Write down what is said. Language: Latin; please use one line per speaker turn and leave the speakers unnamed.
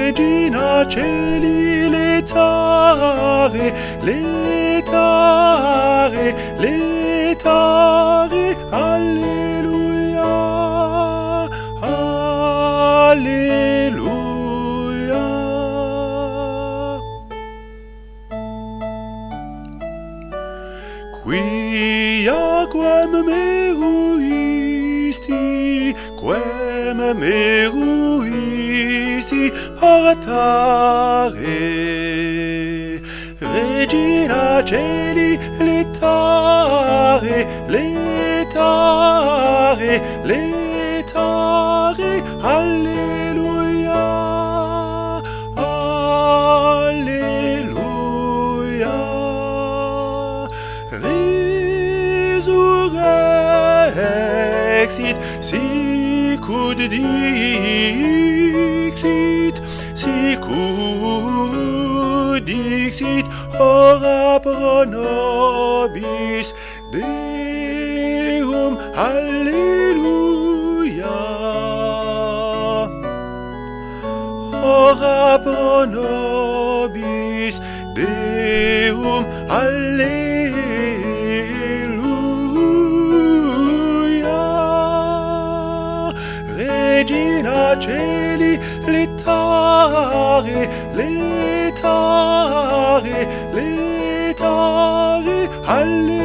Regina Celi, letare, letare, letare, alleluia, alleluia. Quem meruisti partare. Regina Celi, letare, letare, letare, alleluia, alleluia. Resurrexit, sicut dixit, sicut dixit, ora pro nobis Deum, alleluia. Ora pro nobis Deum, alleluia. Regina Celi, letare, letare, letare, alleluia.